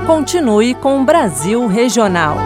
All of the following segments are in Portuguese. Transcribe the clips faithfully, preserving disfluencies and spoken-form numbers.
Continue com o Brasil Regional.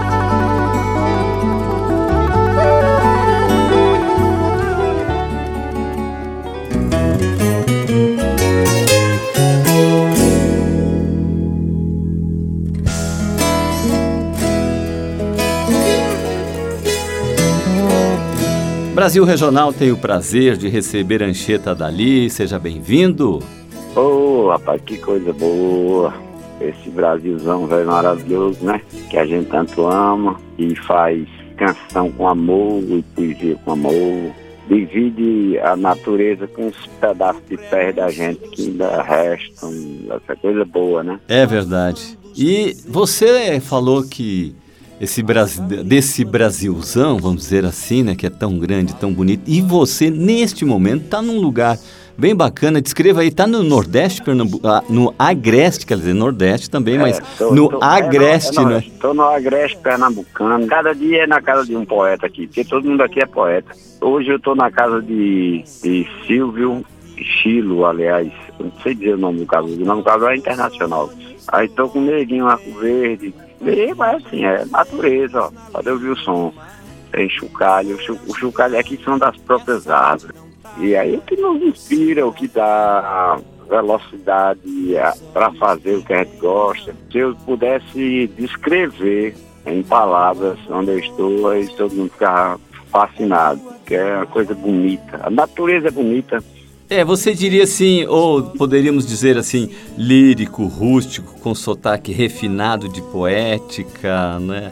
Brasil Regional tem o prazer de receber Anchieta Dali. Seja bem-vindo. Ô, oh, rapaz, que coisa boa. Esse Brasilzão velho maravilhoso, né? Que a gente tanto ama e faz canção com amor e poesia com amor. Divide a natureza com uns pedaços de terra da gente que ainda restam. Essa coisa boa, né? É verdade. E você falou que esse Brasil, desse Brasilzão, vamos dizer assim, né, que é tão grande, tão bonito, e você, neste momento, está num lugar bem bacana. Descreva aí, está no Nordeste, Pernambu... ah, no Agreste, quer dizer, Nordeste também, é, mas tô, no tô, Agreste, é no, é no, né? Estou no Agreste pernambucano. Cada dia é na casa de um poeta aqui, porque todo mundo aqui é poeta. Hoje eu estou na casa de, de Silvio Chilo, aliás, eu não sei dizer o nome do cabelo, o nome do cabelo é internacional. Aí estou com o Neguinho Arco Verde. E, mas assim, é natureza, ó. Pode ouvir o som. Tem chocalho. O chocalho aqui são das próprias árvores. E aí o que nos inspira, o que dá velocidade para fazer o que a gente gosta. Se eu pudesse descrever em palavras onde eu estou, aí todo mundo ficava fascinado, que é uma coisa bonita. A natureza é bonita. É, você diria assim, ou poderíamos dizer assim, lírico, rústico, com sotaque refinado de poética, né?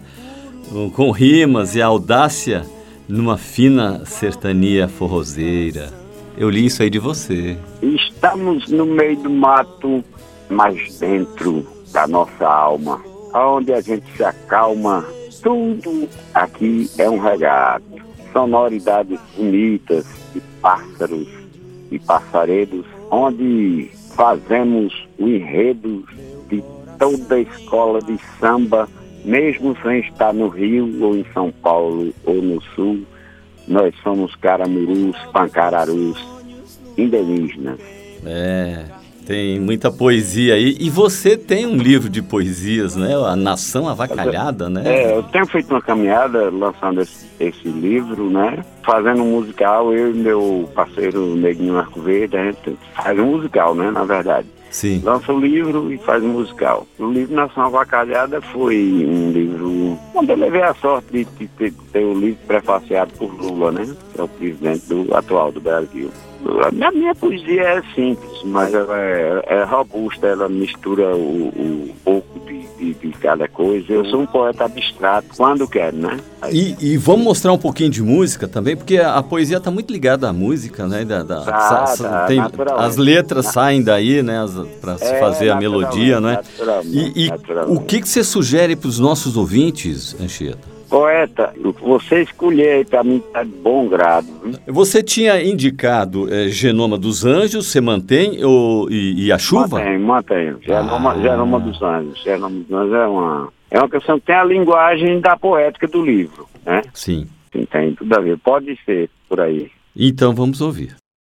Com rimas e audácia numa fina sertania forrozeira. Eu li isso aí de você. Estamos no meio do mato, mas dentro da nossa alma, onde a gente se acalma. Tudo aqui é um regato. Sonoridades bonitas de pássaros e passaredos, onde fazemos o enredo de toda a escola de samba, mesmo sem estar no Rio ou em São Paulo ou no Sul. Nós somos caramurus, pancararus, indígenas. É, tem muita poesia aí. E você tem um livro de poesias, né? A Nação Avacalhada, né? É, eu tenho feito uma caminhada lançando esse, esse livro, né? Fazendo um musical, eu e meu parceiro Neguinho Arco Verde, a gente faz um musical, né? Na verdade. Sim. Lança o livro e faz um musical. O livro Nação Avacalhada foi um livro onde eu levei a sorte de, de, de ter o livro prefaciado por Lula, né? Que é o presidente do, atual do Brasil. A minha, minha poesia é simples, mas ela é, é robusta, ela mistura o, o pouco de, de, de cada coisa. Eu sou um poeta abstrato quando quero, né? E, e vamos mostrar um pouquinho de música também, porque a, a poesia está muito ligada à música, né? Da, da, tá, sa, tá, tem, as letras saem daí, né? Para se é, fazer a melodia, né? E, e o que, que você sugere para os nossos ouvintes, Anchieta? Poeta, você escolher para mim tá de bom grado. Hein? Você tinha indicado é, Genoma dos Anjos, você mantém ou, e, e a Chuva? Mantenho, mantenho. Genoma, ah. Genoma dos Anjos. Genoma dos Anjos é uma, é uma questão que tem a linguagem da poética do livro, né? Sim. Sim, tem tudo a ver. Pode ser por aí. Então vamos ouvir.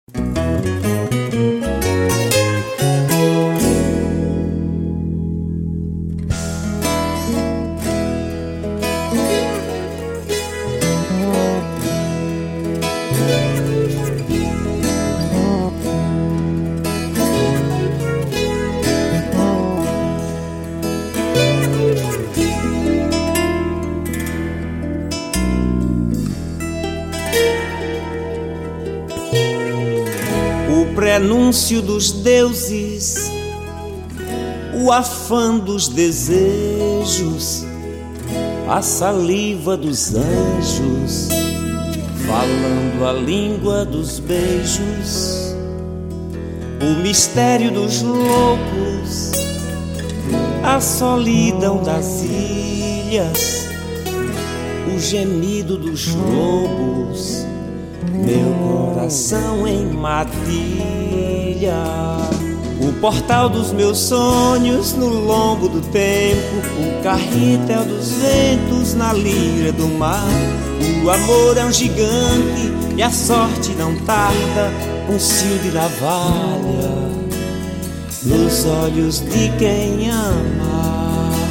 Prenúncio dos deuses, o afã dos desejos, a saliva dos anjos, falando a língua dos beijos, o mistério dos loucos, a solidão das ilhas, o gemido dos lobos, meu coração em matilha, o portal dos meus sonhos no lombo do tempo, o carretel dos ventos na lira do mar. O amor é um gigante e a sorte não tarda, um cio de navalha nos olhos de quem ama.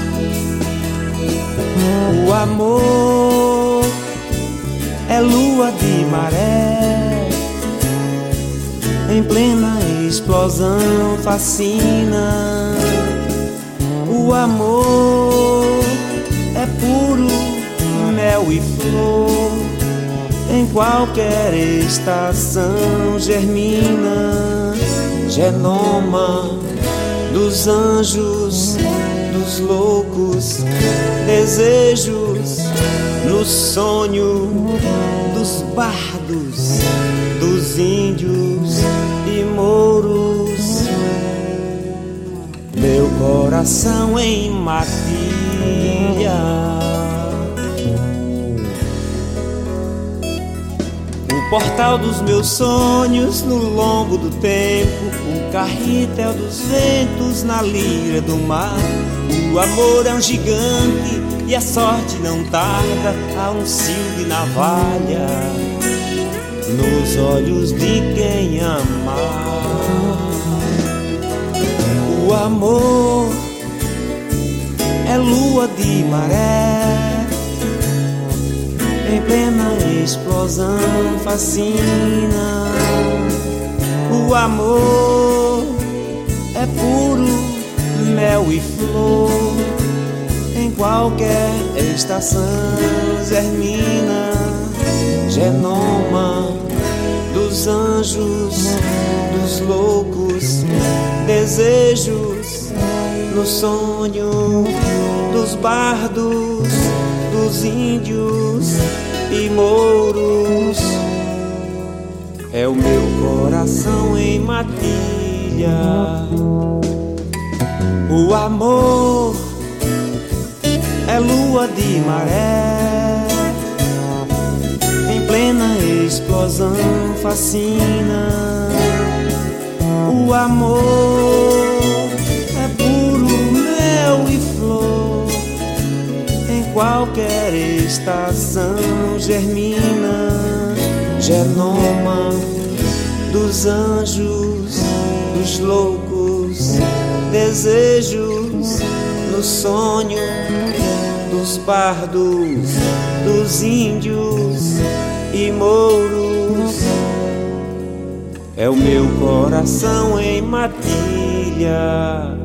O amor é lua de maré, em plena explosão fascina. O amor é puro mel e flor, em qualquer estação germina. Genoma dos anjos, dos loucos desejos, no sonho dos bardos, dos índios e mouros. Meu coração em matilha, o portal dos meus sonhos no longo do tempo, o carretel dos ventos na lira do mar. O amor é um gigante e a sorte não tarda, há um cio de navalha nos olhos de quem ama. O amor é lua de maré, em plena explosão fascina. O amor é puro mel e flor, em qualquer estação germina. Genoma dos anjos, dos loucos desejos, no sonho dos bardos, dos índios e mouros. É o meu coração em matilha. O amor é lua de maré, em plena explosão fascina. O amor é puro mel e flor, em qualquer estação germina. Genoma dos anjos, dos loucos desejos, no sonho dos bardos, dos índios e mouros. É o meu coração em matilha.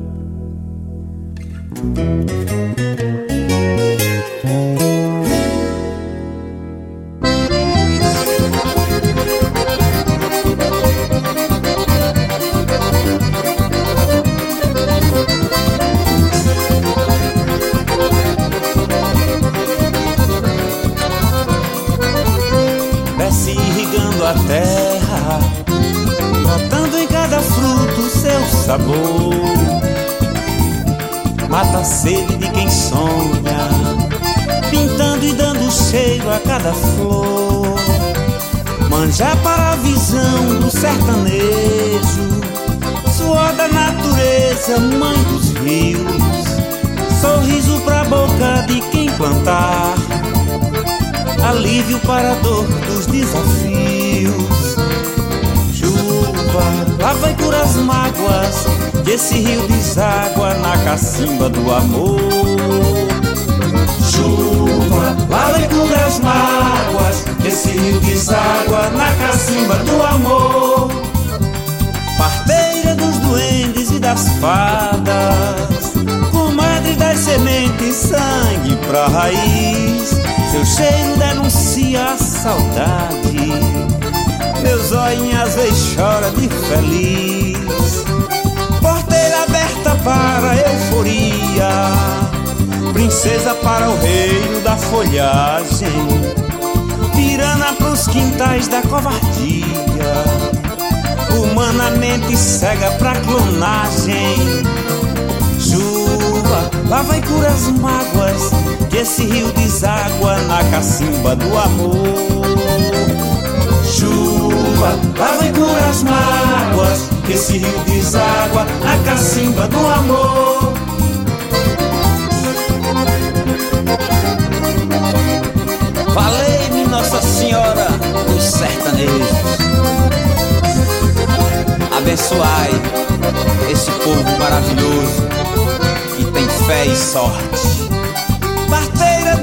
Desce irrigando a terra, notando em cada fruto seu sabor. Mata a sede de quem sonha, pintando e dando cheiro a cada flor. Manjar para a visão do sertanejo, suor da natureza, mãe dos rios. Sorriso pra boca de quem plantar, alívio para a dor dos desafios. Chuva, lava e cura as mágoas, que esse rio deságua na cacimba do amor. Chuva, lava e cura as mágoas, que esse rio deságua na cacimba do amor. Parteira dos duendes e das fadas, comadre das sementes, sangue pra raiz. Seu cheiro denuncia a saudade, meus olhos às vezes chora de feliz. Porteira aberta para a euforia, princesa para o reino da folhagem, tirana pros quintais da covardia, humanamente cega pra clonagem. Chuva, lava e cura as mágoas, que esse rio deságua na cacimba do amor. Chuva, lava e cura as mágoas, que esse rio deságua na cacimba do amor. Valei-me Nossa Senhora dos sertanejos, abençoai esse povo maravilhoso que tem fé e sorte. Parteira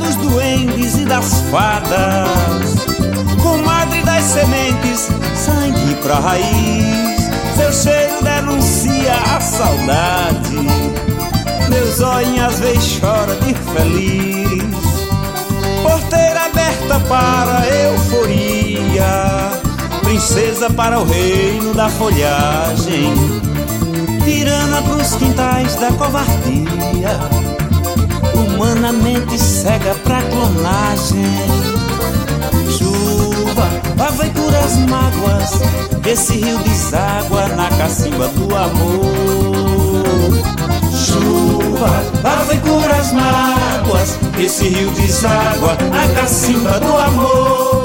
duendes e das fadas, comadre das sementes, sangue pra raiz. Seu cheiro denuncia a saudade, meus olhos às vezes chora de feliz. Porteira aberta para a euforia, princesa para o reino da folhagem, tirana pros quintais da covardia, humanamente cega pra clonagem. Chuva, lava e cura as mágoas, esse rio deságua na cacimba do amor. Chuva, lava e cura as mágoas, esse rio deságua na cacimba do amor.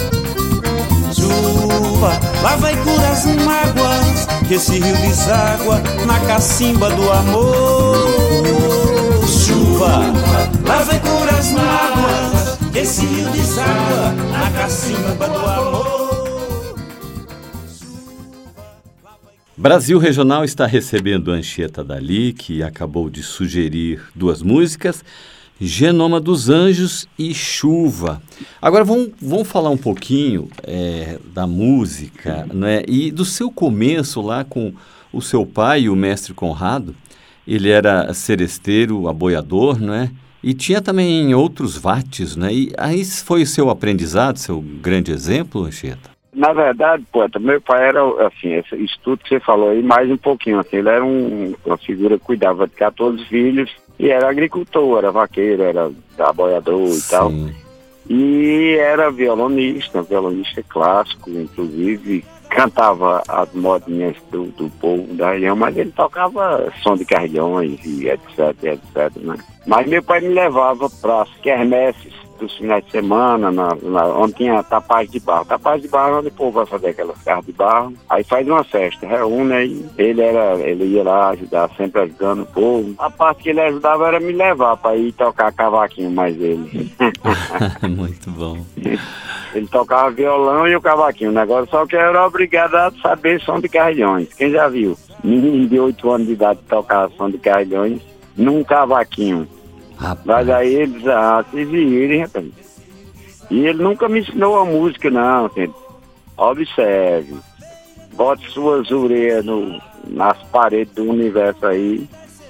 Chuva, lava e cura as mágoas, que esse rio deságua na cacimba do amor. Chuva, lava e cura as mágoas, que esse rio deságua na cacimba do amor. Brasil Regional está recebendo Anchieta Dalí, que acabou de sugerir duas músicas, Genoma dos Anjos e Chuva. Agora vamos, vamos falar um pouquinho é, da música, né, e do seu começo lá com o seu pai, o mestre Conrado. Ele era seresteiro, aboiador, né, e tinha também outros vates, né, e aí foi o seu aprendizado, seu grande exemplo, Anchieta? Na verdade, poeta, meu pai era, assim, esse estudo que você falou aí, mais um pouquinho, assim, ele era um, uma figura que cuidava de quatorze filhos, e era agricultor, era vaqueiro, era aboiador e tal. E era violonista, violonista clássico, inclusive cantava as modinhas do, do povo da região, mas ele tocava som de carrilhões e etc, etc, né? Mas meu pai me levava para as quermesses dos finais de semana, na, na, onde tinha tapaz de barro. Tapaz de barro, onde o povo vai fazer aquelas carros de barro. Aí faz uma festa, reúne, aí ele, era, ele ia lá ajudar, sempre ajudando o povo. A parte que ele ajudava era me levar para ir tocar cavaquinho, mais ele. Muito bom. Ele tocava violão e o cavaquinho. O negócio só que eu era obrigado a saber som de carrilhões. Quem já viu? Menino de oito anos de idade tocar som de carrilhões num cavaquinho. Rapaz. Mas aí eles ah, se virem, rapaz. E ele nunca me ensinou a música, não. Assim, observe, bote suas orelhas no, nas paredes do universo aí,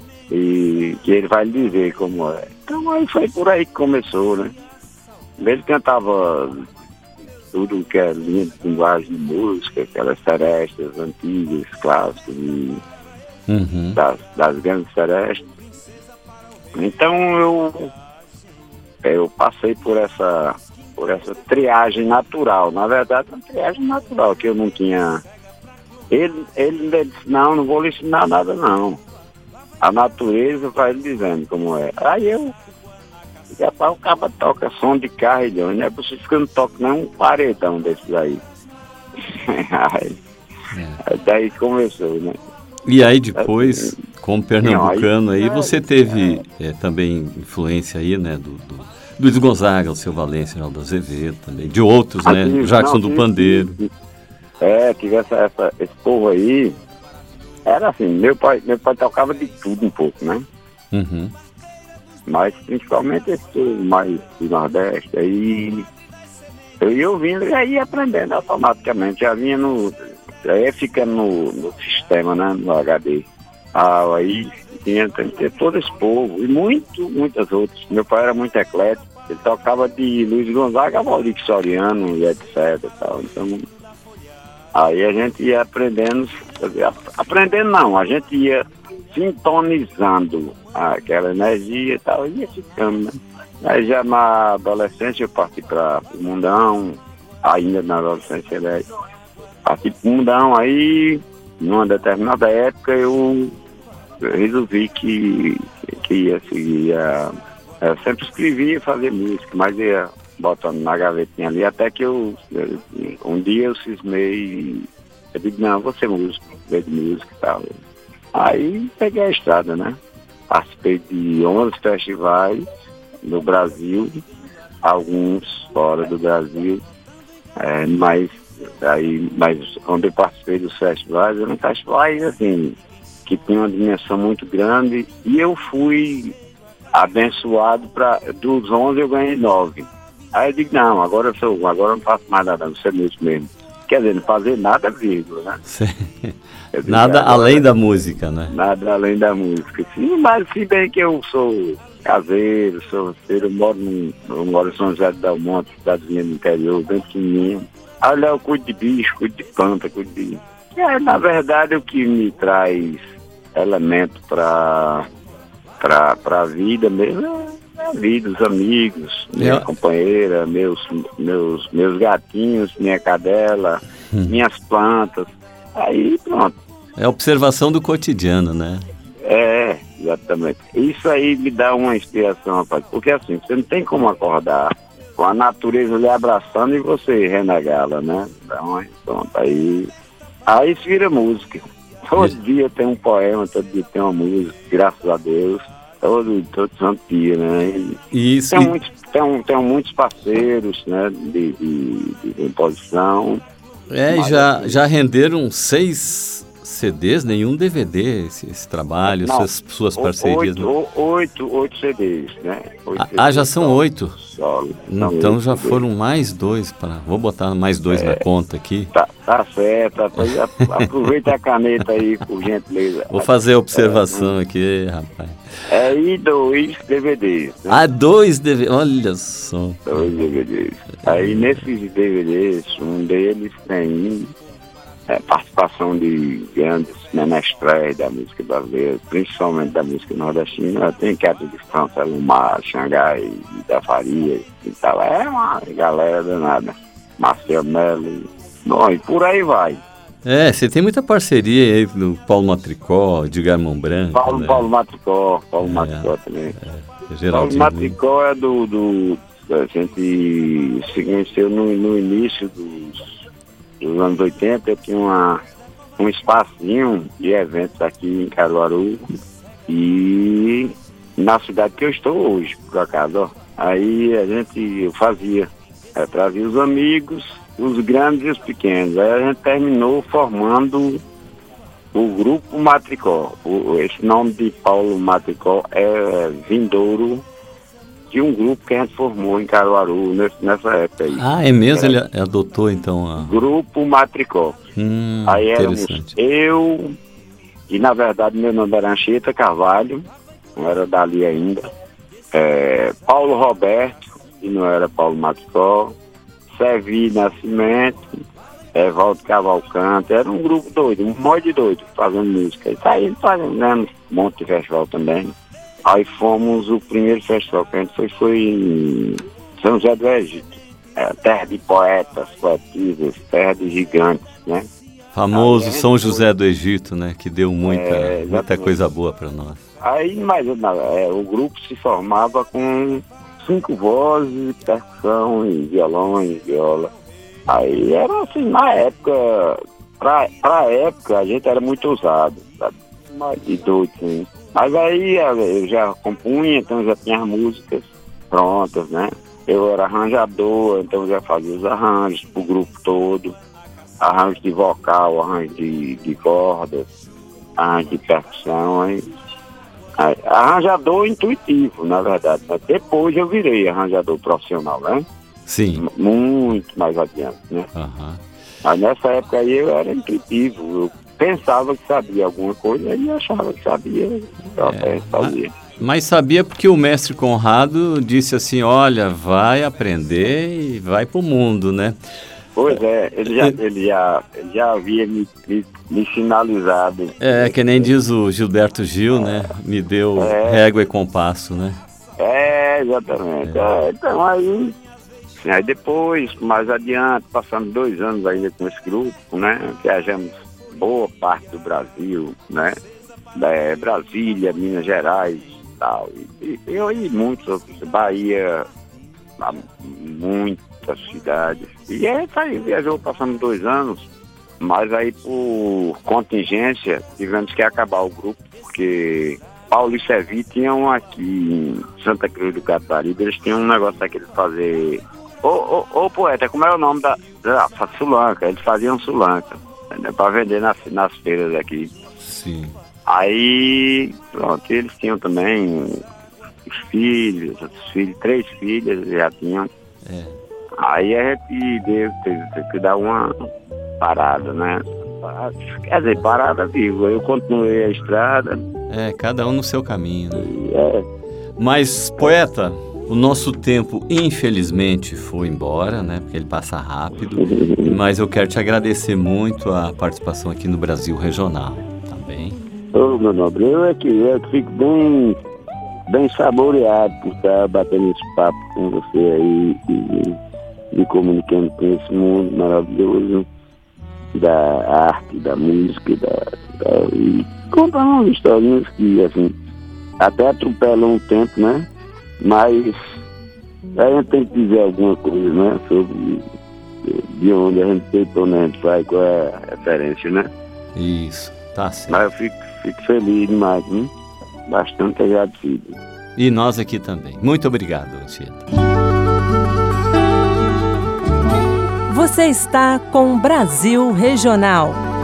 e que ele vai lhe dizer como é. Então aí foi por aí que começou, né? Ele cantava tudo que é linha de linguagem de música, aquelas serestas antigas, clássicas, e uhum. das, das grandes serestas. Então eu, eu passei por essa, por essa triagem natural. Na verdade, uma triagem natural, que eu não tinha... Ele, ele disse, não, não vou lhe ensinar nada, não. A natureza vai lhe dizendo como é. Aí eu... Rapaz, o cara toca som de carrilhão, não é possível que eu não toque nem um paredão desses aí. aí, é. aí daí começou, né? E aí depois, como pernambucano, aí, aí você teve é, também influência aí, né, do, do Luiz Gonzaga, o seu Valência, Geraldo Azevedo também, de outros, né, tive, Jackson não, do tive, Pandeiro. Tive, é, tive essa, essa, esse povo aí, era assim, meu pai, meu pai tocava de tudo um pouco, né? Uhum. Mas principalmente esse povo mais do Nordeste, aí eu ia ouvindo e já ia aprendendo automaticamente, já vinha no... Aí fica no, no sistema, né, no H D. Ah, aí tinha, tinha todo esse povo e muito, muitas outras. Meu pai era muito eclético, ele tocava de Luiz Gonzaga a Valdir Soriano e etc e tal. Então, aí a gente ia aprendendo, aprendendo não, a gente ia sintonizando aquela energia e tal, e ia ficando, né? Aí já na adolescência eu parti para o mundão, ainda na adolescência ele parti para o mundão, aí numa determinada época eu, eu resolvi que, que ia seguir a... Eu sempre escrevia e fazia música, mas ia botando na gavetinha ali, até que eu, eu um dia eu cismei, eu digo, não, vou ser músico, ver de música e tal. Aí peguei a estrada, né? Participei de onze festivais no Brasil, alguns fora do Brasil, é, mas aí, mas onde eu participei dos festivais, eram festivais assim, que tinham uma dimensão muito grande, e eu fui abençoado, pra, dos onze eu ganhei nove. Aí eu digo, não, agora eu sou, agora eu não faço mais nada, não sei nisso mesmo. Quer dizer, não fazer nada, vírgula, né? Digo, nada agora, além da música, né? Nada além da música. Sim, mas se bem que eu sou caseiro, sou eu moro, num, eu moro em São José do Dalmonte, cidadezinha do interior, bem pequenininha. Aí eu cuido de bicho, cuido de planta, cuido de... É, na verdade, o que me traz elemento para para a vida mesmo é a vida, os amigos, minha é. companheira, meus, meus, meus gatinhos, minha cadela, hum. minhas plantas. Aí pronto. É observação do cotidiano, né? É, exatamente. Isso aí me dá uma inspiração, rapaz. Porque assim, você não tem como acordar com a natureza lhe abraçando e você renegá-la, né? Então, pronto, aí... Aí isso vira música. Todo isso. dia tem um poema, todo dia tem uma música, graças a Deus. Todo, todo santo dia, né? E isso. Tem, e... muitos, tem, tem muitos parceiros, né? De, de, de composição. É, já, assim, já renderam seis C Ds, nenhum D V D, esse, esse trabalho, não, suas, suas parcerias. Oito, né? oito, oito C Ds, né? Oito ah, C Ds já são solo, oito? Solo, então oito já C Ds. Foram mais dois, pra, vou botar mais dois é, na conta aqui. Tá, tá certo, aproveita a caneta aí, por gentileza. Vou fazer a observação é, aqui, rapaz. É, e dois D V Ds. Né? Ah, dois D V Ds, olha só. Dois D V Ds. Aí nesses D V Ds, um deles tem... É, participação de grandes menestréis da música brasileira, principalmente da música nordestina. Tem queda de França, Lumar, Xangai, da Faria e tal. É uma galera danada. Marcel Melo. Bom, e por aí vai. É, você tem muita parceria aí do Paulo Matricó, Edgar Mão Branco. Paulo, né? Paulo Matricó, Paulo é, Matricó também. É, Paulo Matricó é do, do... A gente se conheceu no, no início dos... nos anos oitenta, eu tinha uma, um espacinho de eventos aqui em Caruaru e na cidade que eu estou hoje, por acaso, ó. Aí a gente eu fazia, é, trazia os amigos, os grandes e os pequenos. Aí a gente terminou formando o Grupo Matricó. O, esse nome de Paulo Matricó é vindouro de um grupo que a gente formou em Caruaru nesse, nessa época aí. Ah, é mesmo? Ele adotou então a... Grupo Matricó. Hum, aí éramos eu, e na verdade meu nome era Anchieta Carvalho, não era dali ainda, é, Paulo Roberto, que não era Paulo Matricó, Sevi Nascimento, Evaldo Cavalcante, era um grupo doido, um monte de doido, fazendo música. E saímos fazendo, né, um monte de festival também. Aí fomos, o primeiro festival que a gente foi, foi em São José do Egito. É, terra de poetas, poetisas, terra de gigantes, né? Famoso São José do Egito, né? Que deu muita, é, muita coisa boa para nós. Aí, mas é, o grupo se formava com cinco vozes, percussão, e violão e viola. Aí era assim, na época, pra, pra época, a gente era muito ousado, sabe? E doido, assim. Mas aí eu já compunha, então já tinha as músicas prontas, né? Eu era arranjador, então já fazia os arranjos pro grupo todo. Arranjo de vocal, arranjo de, de cordas, arranjo de percussão. Aí, aí, arranjador intuitivo, na verdade. Mas depois eu virei arranjador profissional, né? Sim. Muito mais adiante, né? Uhum. Mas nessa época aí eu era intuitivo. Eu pensava que sabia alguma coisa e achava que sabia, eu até sabia. Mas sabia porque o mestre Conrado disse assim, olha, vai aprender e vai pro mundo, né? Pois é, ele já, ele já, ele já havia me, me, me sinalizado. É, que nem diz o Gilberto Gil, é, né? Me deu é, régua e compasso, né? É, exatamente. É. É, então aí, assim, aí depois, mais adiante, passamos dois anos ainda com esse grupo, né? Viajamos boa parte do Brasil, né? É, Brasília, Minas Gerais e tal. E, e, e muitos outros, Bahia, muitas cidades. E aí, tá aí, viajou, passando dois anos, mas aí por contingência tivemos que acabar o grupo, porque Paulo e Sevi tinham aqui em Santa Cruz do Capibaribe, eles tinham um negócio daquele de fazer... Ô, ô, ô poeta, como é o nome da... da Sulanca, eles faziam Sulanca. Para vender nas, nas feiras aqui. Sim. Aí, pronto, eles tinham também os filhos, os filhos, três filhas já tinham. É. Aí a gente deu, teve, teve que dar uma parada, né? Quer dizer, parada viva. Eu continuei a estrada. É, cada um no seu caminho, né? É. Mas, poeta, o nosso tempo, infelizmente, foi embora, né? Porque ele passa rápido. Mas eu quero te agradecer muito a participação aqui no Brasil Regional, tá bem? Ô, meu nobre, eu é que, eu é que fico bem, bem saboreado por estar batendo esse papo com você aí e me comunicando com esse mundo maravilhoso da arte, da música, da, da, e contando umas historinhas que, assim, até atropelam o tempo, né? Mas a gente tem que dizer alguma coisa, né? Sobre de onde a gente tem, pra onde a gente vai, qual é a referência, né? Isso, tá certo. Mas eu fico, fico feliz demais, hein? Bastante agradecido. E nós aqui também. Muito obrigado, Anchieta. Você está com Brasil Regional.